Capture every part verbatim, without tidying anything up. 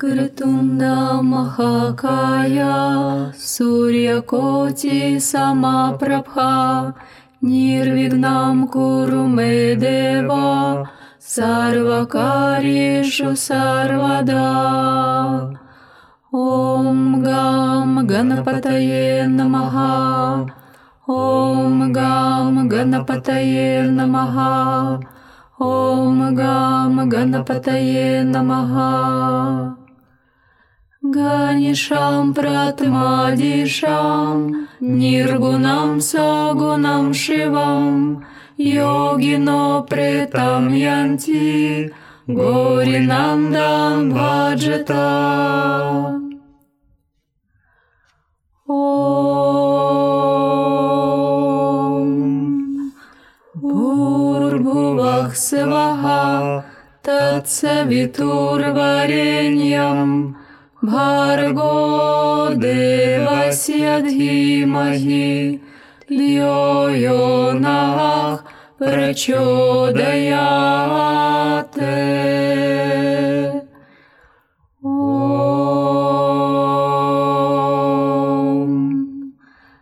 Вакратунда Махакая Сурьякоти Самапрабха Нирвигнам Курумедева Сарвакаришу Сарвада. Ом Гам Ганапатае Намаха. Ом Гам Ганапатае Намаха. Ом Гам Ганапатае Намаха. Ганишам Пратмадишам Ниргунам Сагунам Шивам Йогино Претам Янти Горинандан Баджата. Ом Бурбхувах Сваха Татсавитурвареньям Бхарго Девасья Дхимахи Льо Йонах Прачодаяте. Ом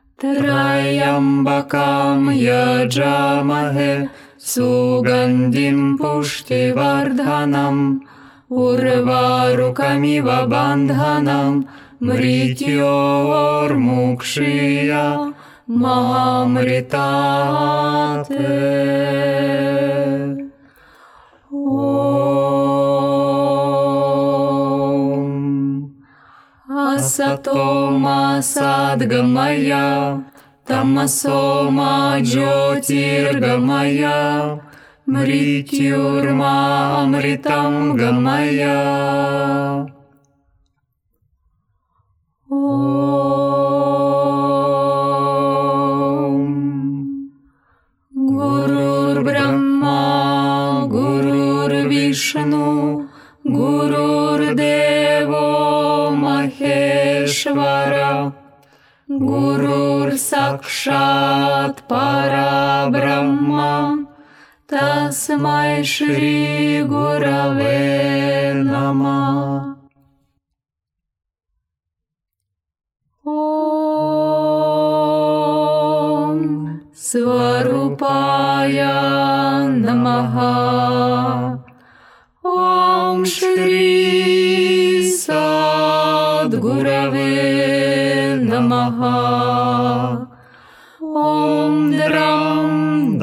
Траямбакам Яджамахе Сугандим Пуштивардханам Урварукамива Бандханам Мритьормукшия Махамритате. Ом Асатома Садгамая Тамасома Джотиргамая Мритьюрма Амритам Гамая. Ом Гурур Брахма Гурур Вишну Гурур Дево Махешвара Гурур Сакшат Парабрахма Тасмай Шри Гураве Нама. Ом Сварупая Намаха. Ом Шри Садгураве Намаха. Ом Драм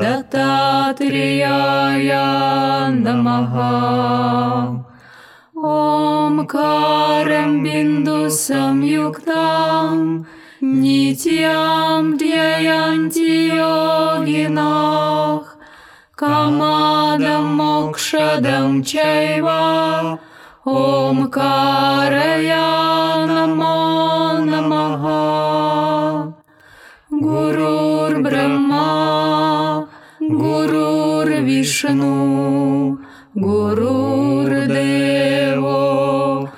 Даттатрияя Намаха. Ом Карам Бинду Самюктам Нитьям Дьяянти Йогинах Камадам Мокшадам Чайва Ом Карая Намо Намаха. Гурур Брахма Гурур Вишну Гурур Дево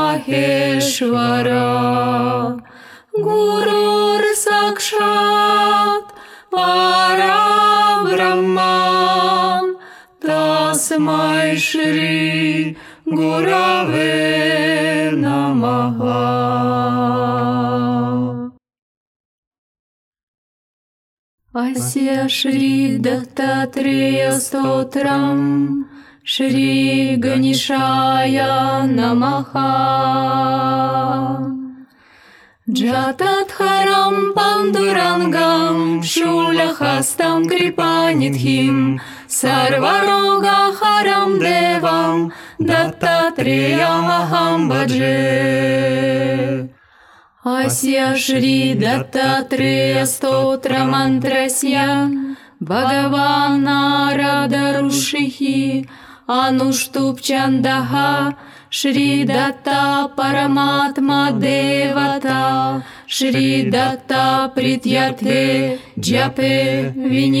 Махешвара Гурур Сакшат Парабрахман Тасмай Шри Гураве Намаха. Ася Шри Даттатрея Стотрам Шри Ганишая Намаха. Джататхарам Пандурангам Шуляхастам Крипанитхим Сарварогахарам Девам Даттатреямахам Бадже. Ася Шри Даттатрея Стотра Мантрасья Бхагаван Нарада Рушихи Ануштуп Чандаха Шри Датта Параматма Девата Шри Датта Притьярте Джапе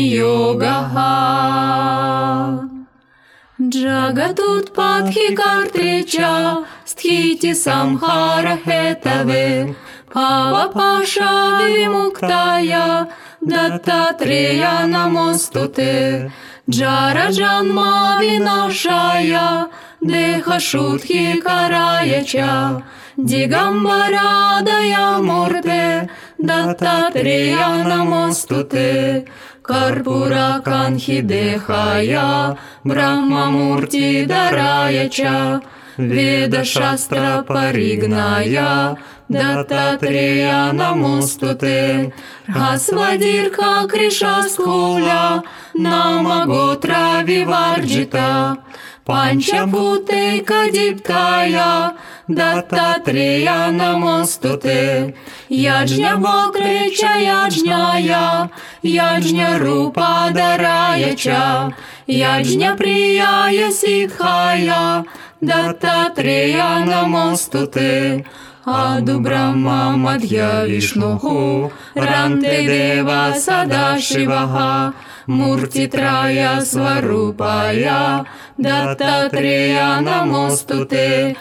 Виньогаха. Джагатут Падхи Картеча Стхити Самхара Хетаве Павапаша Вимуктая Даттатрея Намостуте Джара Джанма Винашая Деха Шудхи Караяча, Дигамбара Даямурте, Даттатрея Намостуте, Карпура Канхи Дехая, Брахмамурти Дараяча, Веда Шастра Паригная, Даттатрея Намостуте, Хасвадирка Кришаскуля, Намаготра Виварджита, Панчабутейка Диптая, Даттатрея Намостуте, Яджня Бокрича Яджняя, Яджня Рупа Дараяча, Яджня Прияя Сидхая, Даттатрея Намостуте, Аду Брахма Мадхья Вишнуху, Ранте Дева Садашиваха, Мурти Трая Сварупая, Даттатрея Намостуте,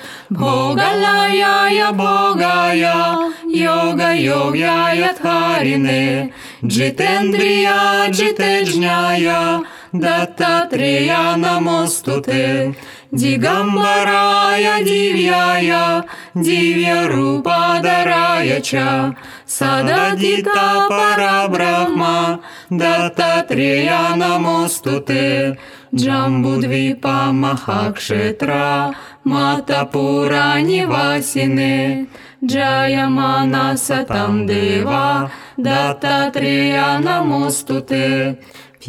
Бхогалая Бхогая, Йога Йогяя Дхарине, Джитендрия Джитеджняя, Даттатрея Намостуте, Дигамбарая Дивьяя, Дивья Рупа Дараяча, Сададита Парабрахма, Даттатрея Намостуте, Джамбудвипа Махакшетра, Матапура Нивасине, Джаямана Сатам Дева, Даттатрея Намостуте,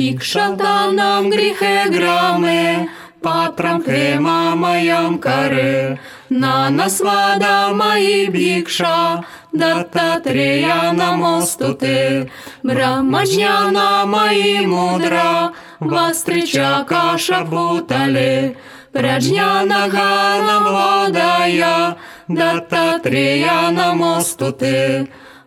Пикшатанам Грихе Граме, Патрам Хема Маям Каре, Нанасвада Маи Бикша, Даттатрея Намостуте, Брахмаджняна Маи Мудра, Вастрича Каша Бутале, Праджняна Гана Владая, Даттатрея Намостуте,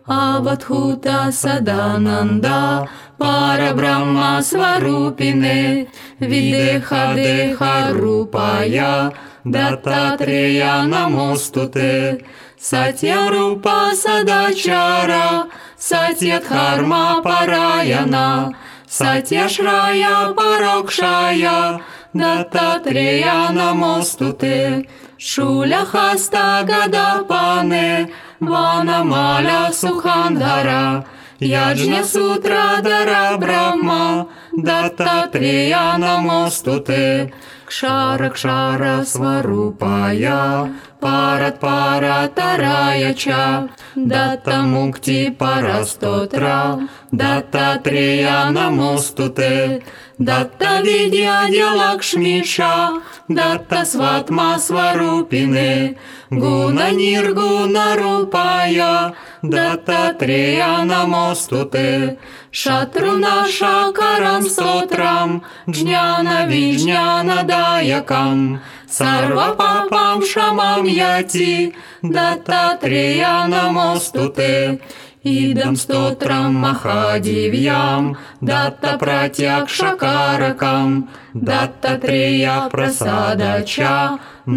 Авадхута Садананда, Парабрахма Сварупине, Видеха Деха Рупая, Даттатрея Намостуте, Сатья Рупа Садачара, Сатья Дхарма Параяна, Сатья Шрая Парокшая, Даттатрея Намостуте, Шуля Хаста Гадапане, Ванамаля Сухандара, Яджня Сутра Дара Брахма, Даттатрея Намостуте, Кшара Кшара Сварупая, Парат Парат Тараяча, Датта Мукти Парастотра, Даттатрея Намостуте, Датта Видья Лакшмиша, Датта Сватма Сварупине, Гуна Ниргуна Рупая, Даттатрея Намостуте, Шатруна Шакарам Сотрам, Джняна Вижняна Даякам, Сарва Папам Шамам Яти, Даттатрея Намостуте, Идам Стотрам Махадивьям, Датта Пратьяк Шакаракам, Даттатрея Прасадача,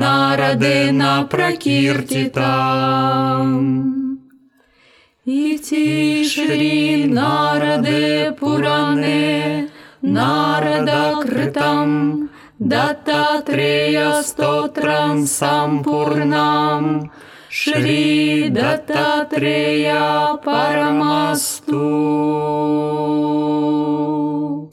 Нарадена Пракиртитам. Ити Шри Нараде Пуране, Нарада Критам, Даттатрея Стотрам Сампурнам, Шри Даттатрея Парамасту.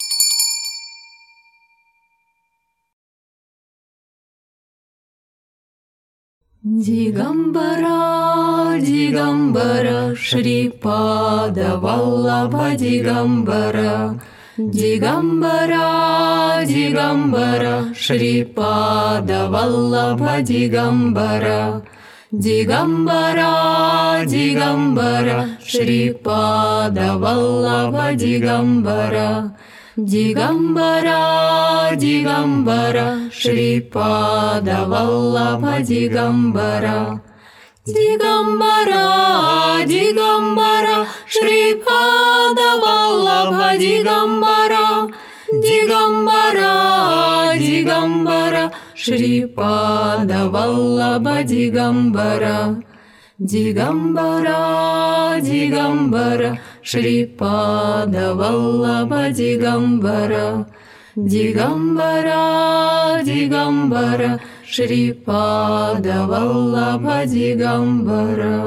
Дигамбара, Дигамбара, Шрипада Валлабха Дигамбара, Дигамбара, Дигамбара, Шрипада Валлабха Дигамбара, Дигамбара, Дигамбара, Шрипада Валлабха Дигамбара, Дигамбара, Дигамбара, Шрипада Валлабха Дигамбара, Дигамбара, Дигамбара, Шрипада Валлабха Дигамбара, Дигамбара, Дигамбара, Шрипада Валлабха Дигамбара, Дигамбара, Дигамбара, Шрипада Валлабха Дигамбара, Дигамбара, Дигамбара, Шрипада Валлабха Дигамбара.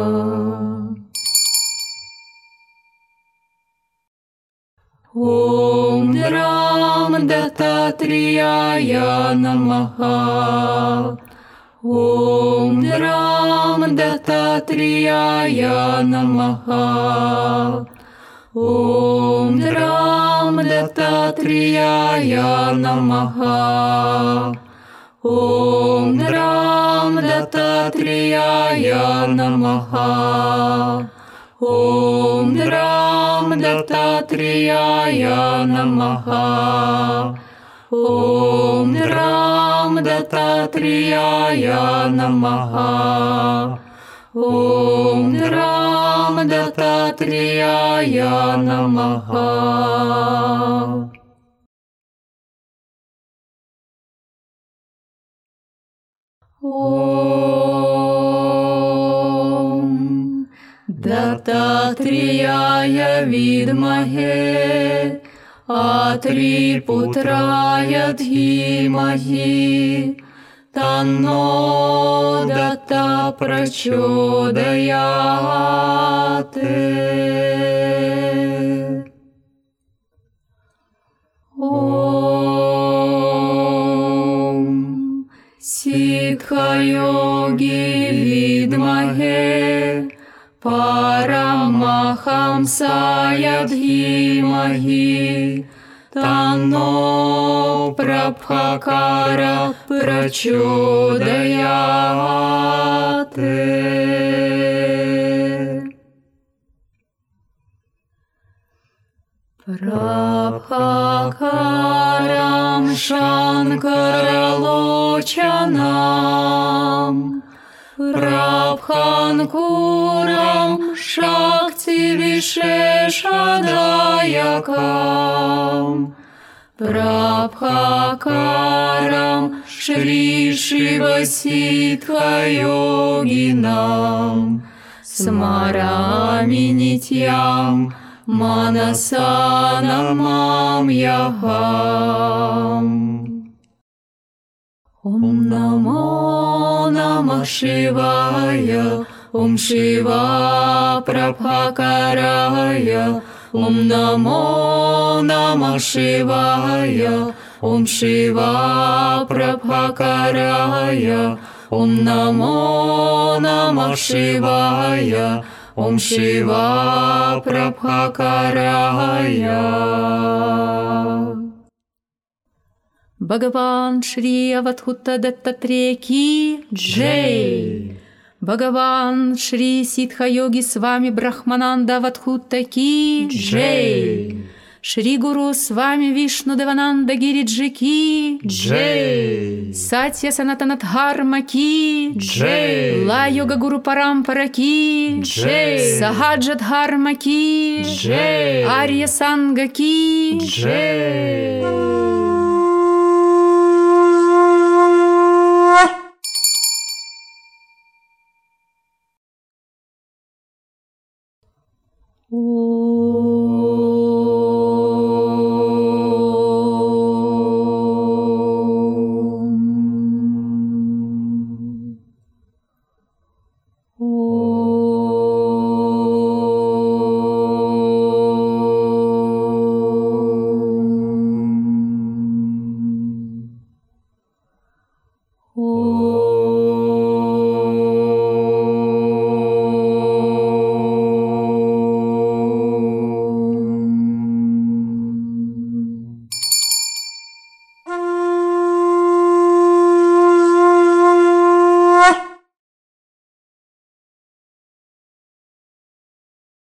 Ом Драм Даттатрияя Намаха. Ом Драм Даттатрияя Намаха. Ом Драм Даттатрияя Намаха. Ом Драм Даттатрияя Намаха. Ом Драм Даттатрияя Намаха. Ом Драм Даттатрияя Намаха. Ом Драм Даттатрияя Намаха. Ом Даттатрияя Видмахе Атрипутрая Дхимахи Танно Датта Прачодаяте. Ом Ситха-йоги Видмахе Парамахамсая Дхимахи Танно Прабхакара Прачодаяте. Прабхакарам Шанкаралочанам Прабханкурам Шакти Вишешадаякам Прабхакарам Шри Шива Ситха Йогинам Смарами Нитьям Манасанамам Яхам. Ом Намо Намах Шивая. Ом Шива Прабхакарая. Ом Намо Намах Шивая. Ом Шива Прабхакарая. Ом Намо Намах Шивая. Ом Шива Прабхакарая. Бхагаван Шри Авадхута Даттатрея Ки Джей. Бхагаван Шри Ситха-йоги Свами Брахмананда Авадхута Ки Джей. Шри Гуру Свами Вишну Девананда Гириджи Ки Джей. Сатья Санатана Дхарма Ки Джей. Ла Йога Гуру Парампара Ки Джей. Сахаджа Дхарма Ки Джей. Арья Санга Ки Джей. О